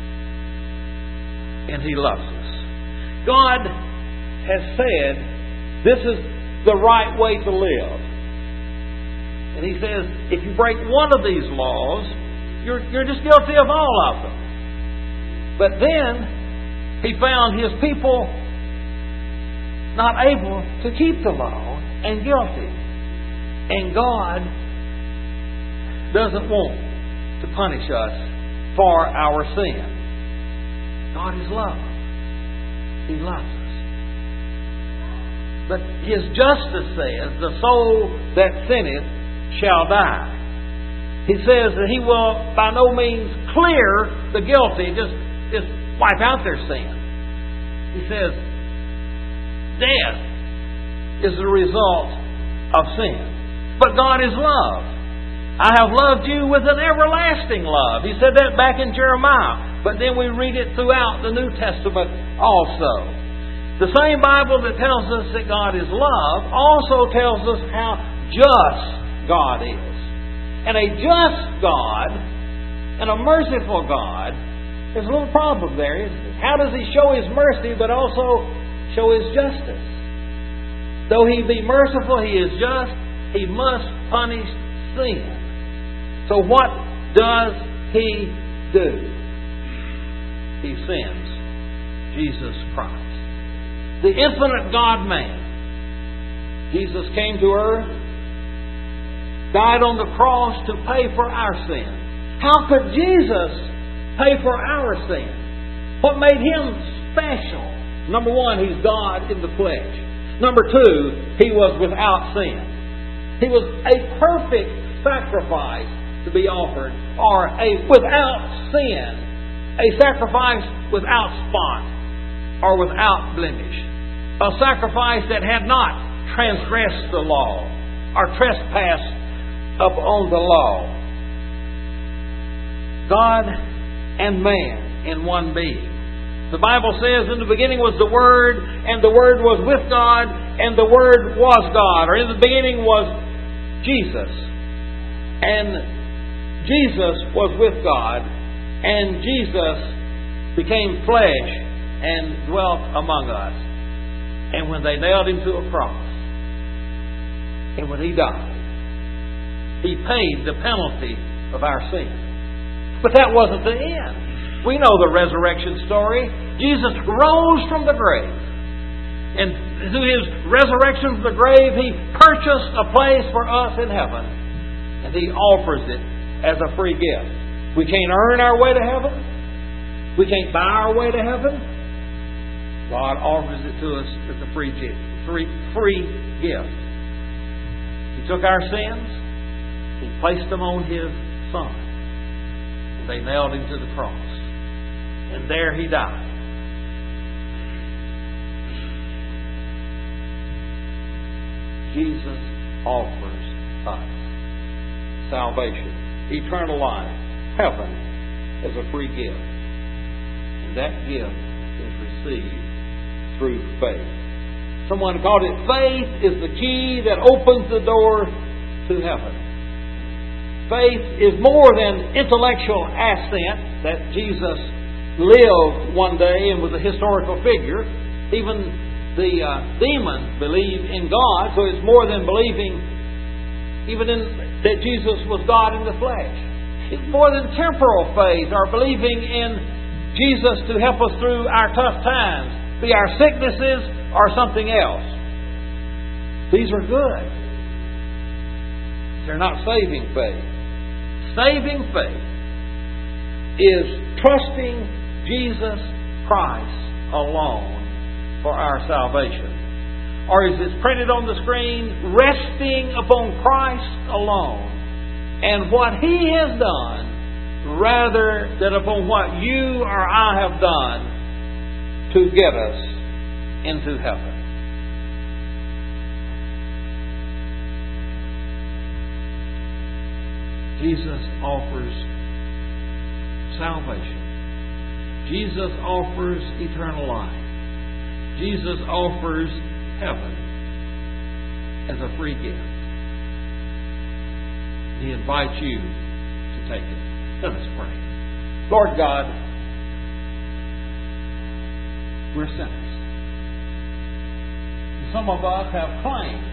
And He loves us. God has said this is the right way to live. And He says, if you break one of these laws, you're, you're just guilty of all of them. But then He found His people not able to keep the law and guilty. And God doesn't want to punish us for our sin. God is love. He loves us. But His justice says, the soul that sinneth shall die. He says that He will by no means clear the guilty, just, just wipe out their sin. He says, death is the result of sin. But God is love. I have loved you with an everlasting love. He said that back in Jeremiah. But then we read it throughout the New Testament also. The same Bible that tells us that God is love also tells us how just God is. And a just God and a merciful God, there's a little problem there, isn't it? How does He show His mercy but also show His justice? Though He be merciful, He is just. He must punish sin. So what does He do? He sends Jesus Christ. The infinite God-man. Jesus came to earth, died on the cross to pay for our sin. How could Jesus pay for our sin? What made Him special? Number one, He's God in the flesh. Number two, He was without sin. He was a perfect sacrifice to be offered, or a without sin, a sacrifice without spot, or without blemish. A sacrifice that had not transgressed the law, or trespassed upon the law. God and man in one being. The Bible says, in the beginning was the Word, and the Word was with God, and the Word was God. Or in the beginning was Jesus. And Jesus was with God, and Jesus became flesh and dwelt among us. And when they nailed Him to a cross, and when He died, He paid the penalty of our sin. But that wasn't the end. We know the resurrection story. Jesus rose from the grave. And through His resurrection from the grave, He purchased a place for us in heaven. And He offers it as a free gift. We can't earn our way to heaven. We can't buy our way to heaven. God offers it to us as a free gift. Free, free gift. He took our sins. He placed them on His Son. And they nailed Him to the cross. And there He died. Jesus offers us salvation, eternal life, heaven as a free gift. And that gift is received through faith. Someone called it faith is the key that opens the door to heaven. Faith is more than intellectual assent that Jesus lived one day and was a historical figure. Even the uh, demons believe in God, so it's more than believing even in that Jesus was God in the flesh. It's more than temporal faith or believing in Jesus to help us through our tough times, be our sicknesses or something else. These are good. They're not saving faith. Saving faith is trusting Jesus Christ alone for our salvation. Or as it's printed on the screen, resting upon Christ alone and what He has done rather than upon what you or I have done to get us into heaven. Jesus offers salvation. Jesus offers eternal life. Jesus offers heaven as a free gift. He invites you to take it. Let us pray. Lord God, we're sinners. Some of us have claimed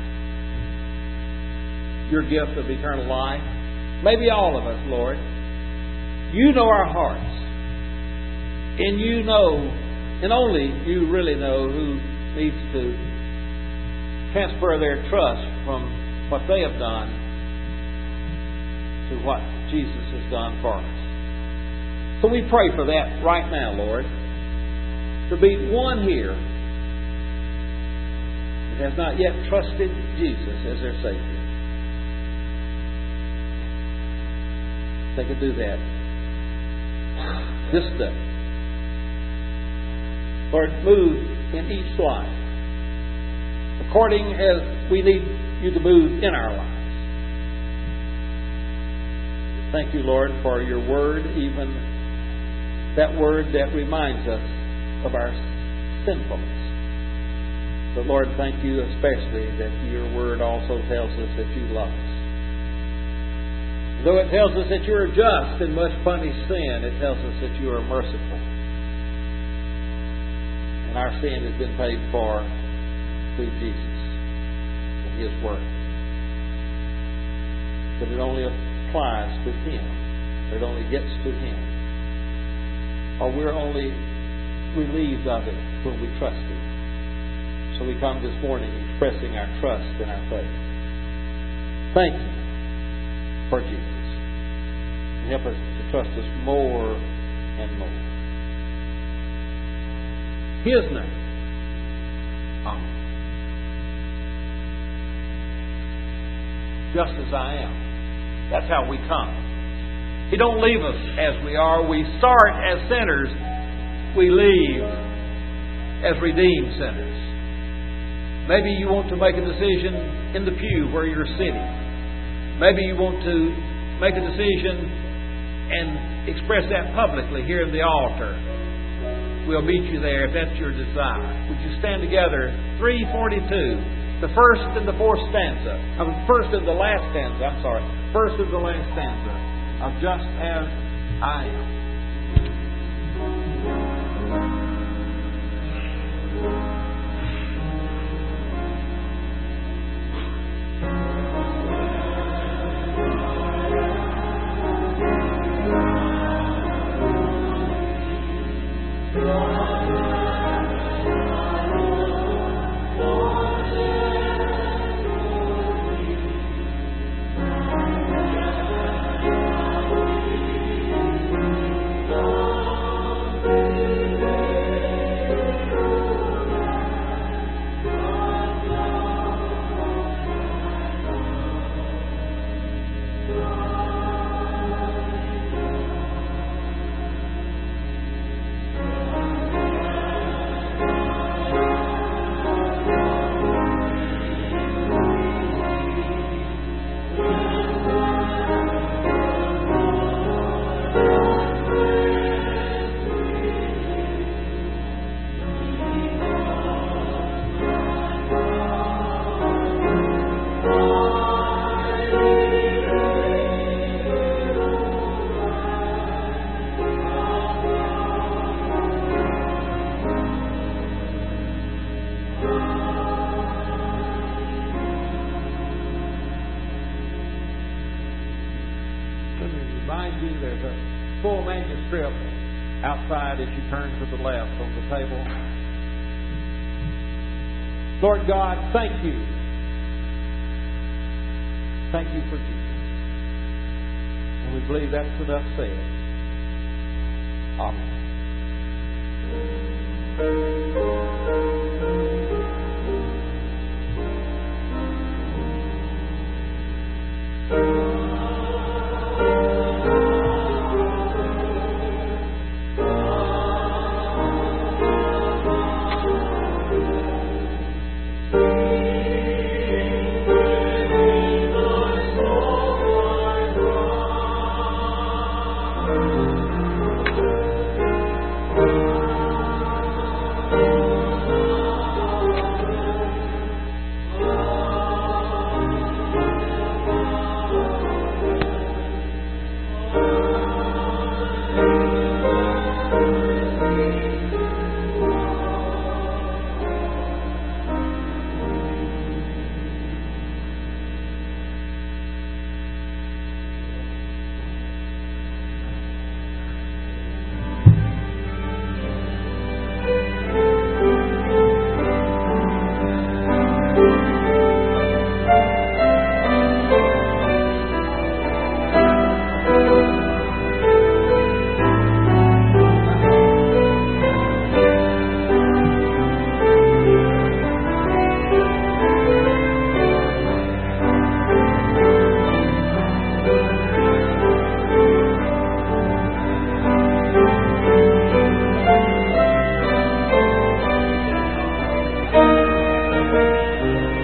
your gift of eternal life. Maybe all of us, Lord. You know our hearts. And you know, and only you really know who needs to transfer their trust from what they have done to what Jesus has done for us. So we pray for that right now, Lord. To be one here that has not yet trusted Jesus as their Savior. They can do that this day. Lord, move in each life according as we need you to move in our lives. Thank you, Lord, for your word, even that word that reminds us of our sinfulness. But Lord, thank you especially that your word also tells us that you love us. Though it tells us that you are just and must punish sin, it tells us that you are merciful. And our sin has been paid for through Jesus and His Word. But it only applies to Him. It only gets to Him. Or we're only relieved of it when we trust Him. So we come this morning expressing our trust and our faith. Thank you for Jesus. And help us to trust us more and more. His name. Amen. Just as I am. That's how we come. He don't leave us as we are. We start as sinners. We leave as redeemed sinners. Maybe you want to make a decision in the pew where you're sitting. Maybe you want to make a decision and express that publicly here in the altar. We'll meet you there if that's your desire. Would you stand together? three forty-two. The first and the fourth stanza. I mean, first and the last stanza. I'm sorry. First and the last stanza of Just As I Am. There's a full manuscript outside as you turn to the left on the table. Lord God, thank you. Thank you for Jesus. And we believe that's enough said. Amen. Thank you. Amen.